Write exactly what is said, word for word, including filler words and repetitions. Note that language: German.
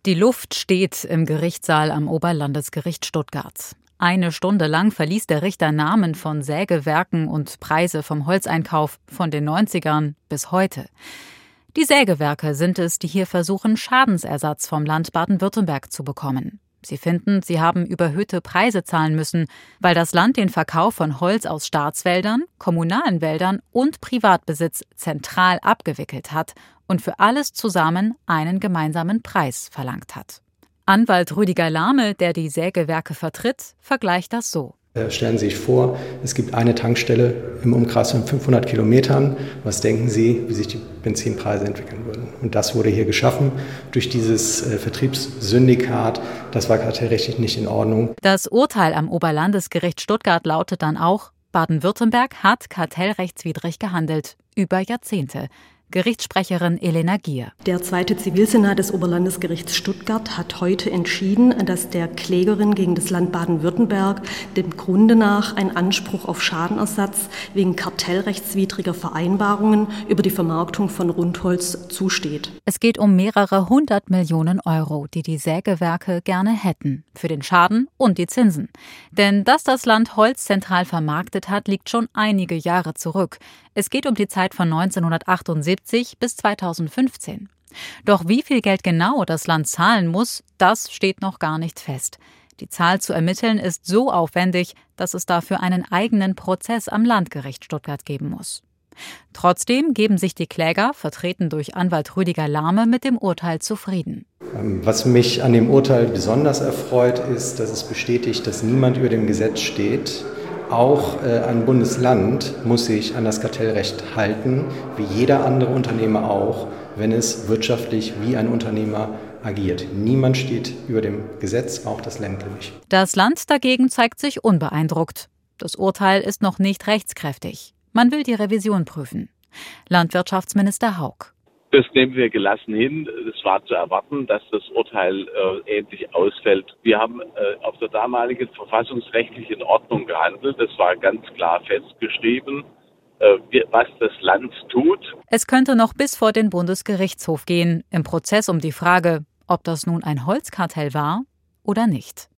Die Luft steht im Gerichtssaal am Oberlandesgericht Stuttgart. Eine Stunde lang verließ der Richter Namen von Sägewerken und Preise vom Holzeinkauf von den neunzigern bis heute. Die Sägewerke sind es, die hier versuchen, Schadensersatz vom Land Baden-Württemberg zu bekommen. Sie finden, sie haben überhöhte Preise zahlen müssen, weil das Land den Verkauf von Holz aus Staatswäldern, kommunalen Wäldern und Privatbesitz zentral abgewickelt hat und für alles zusammen einen gemeinsamen Preis verlangt hat. Anwalt Rüdiger Lahme, der die Sägewerke vertritt, vergleicht das so. Stellen Sie sich vor, es gibt eine Tankstelle im Umkreis von fünfhundert Kilometern. Was denken Sie, wie sich die Benzinpreise entwickeln würden? Und das wurde hier geschaffen durch dieses äh, Vertriebssyndikat. Das war kartellrechtlich nicht in Ordnung. Das Urteil am Oberlandesgericht Stuttgart lautet dann auch: Baden-Württemberg hat kartellrechtswidrig gehandelt, über Jahrzehnte. Gerichtssprecherin Elena Gier. Der zweite Zivilsenat des Oberlandesgerichts Stuttgart hat heute entschieden, dass der Klägerin gegen das Land Baden-Württemberg dem Grunde nach ein Anspruch auf Schadenersatz wegen kartellrechtswidriger Vereinbarungen über die Vermarktung von Rundholz zusteht. Es geht um mehrere hundert Millionen Euro, die die Sägewerke gerne hätten, für den Schaden und die Zinsen. Denn dass das Land Holz zentral vermarktet hat, liegt schon einige Jahre zurück. Es geht um die Zeit von neunzehnhundertachtundsiebzig bis zweitausendfünfzehn. Doch wie viel Geld genau das Land zahlen muss, das steht noch gar nicht fest. Die Zahl zu ermitteln ist so aufwendig, dass es dafür einen eigenen Prozess am Landgericht Stuttgart geben muss. Trotzdem geben sich die Kläger, vertreten durch Anwalt Rüdiger Lahme, mit dem Urteil zufrieden. Was mich an dem Urteil besonders erfreut, ist, dass es bestätigt, dass niemand über dem Gesetz steht. Auch äh, ein Bundesland muss sich an das Kartellrecht halten, wie jeder andere Unternehmer auch, wenn es wirtschaftlich wie ein Unternehmer agiert. Niemand steht über dem Gesetz, auch das Ländle nicht. Das Land dagegen zeigt sich unbeeindruckt. Das Urteil ist noch nicht rechtskräftig. Man will die Revision prüfen. Landwirtschaftsminister Hauck. Das nehmen wir gelassen hin. Es war zu erwarten, dass das Urteil äh, ähnlich ausfällt. Wir haben äh, auf der damaligen verfassungsrechtlichen Ordnung gehandelt. Es war ganz klar festgeschrieben, äh, was das Land tut. Es könnte noch bis vor den Bundesgerichtshof gehen, im Prozess um die Frage, ob das nun ein Holzkartell war oder nicht.